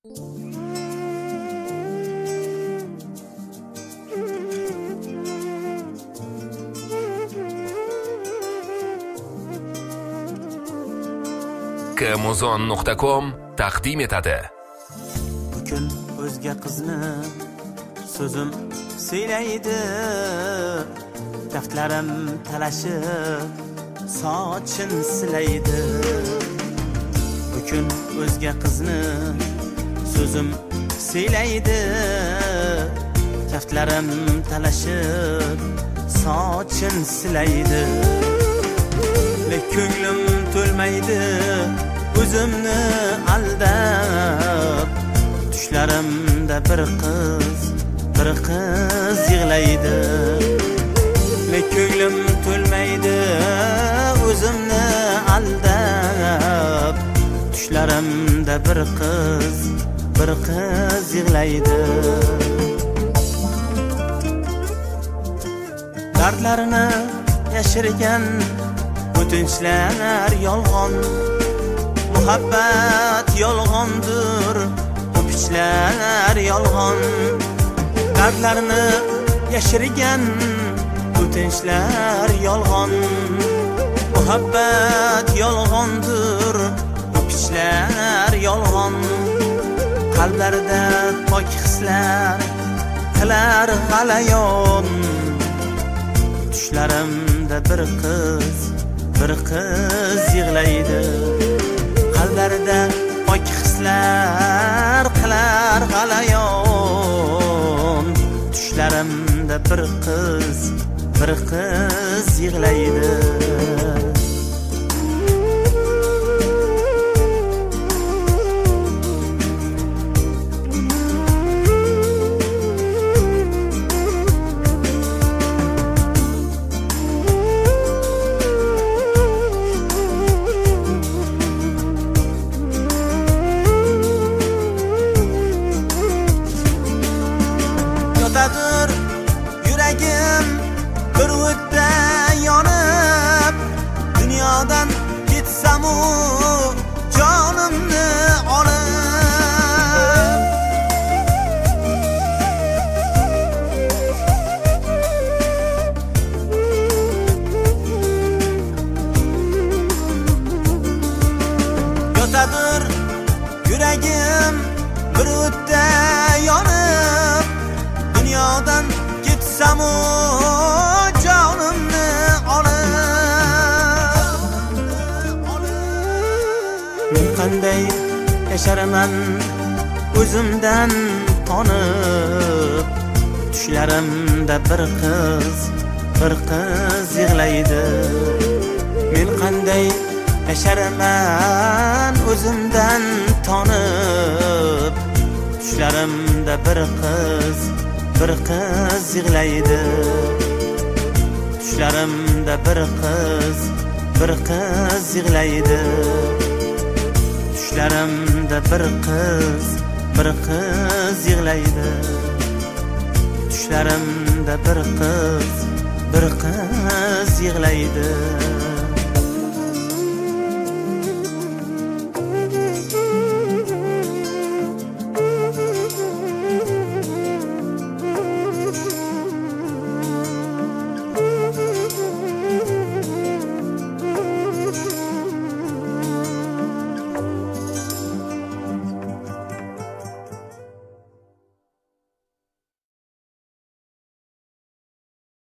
Kmuzon.com taqdim etadi. Bugun o'zga qizni so'zim siylaydi, kaftlarim talashib sochin silaydi. Bugun o'zga qizni so'zim siylaydi, kaftlarim talashib sochin silaydi. Ko'nglim to'lmaydi o'zimni aldab, tushlarimda bir qiz yig'laydi. Ko'nglim to'lmaydi o'zimni aldab, tushlarimda bir qiz yig'laydi. Dardlarini yashirgan o'tinchlar yolg'on, muhabbat yolg'ondir, o'pichlar yolg'on. Dardlarini yashirgan o'tinchlar yolg'on, muhabbat yolg'ondir, o'pichlar yolg'on. Qalblarida pok hislar qilar g'alayon, tushlarimda bir qiz yig'laydi. Qalblarida pok hislar qilar g'alayon, tushlarimda bir qiz yig'laydi. Yuragim bir o'tda yonib, dunyodan ketsam-u jonimni olib. Yotadir yuragim bir o'tda yonib, dunyodan ketsam-u jonimni olib. Men qanday yasharman o'zimdan tonib, tushlarimda bir qiz yig'laydi. Men qanday yasharman o'zimdan tonib, tushlarimda bir qiz yig'laydi. Tushlarimda bir qiz yig'laydi. Tushlarimda bir qiz yig'laydi. Tushlarimda bir qiz yig'laydi.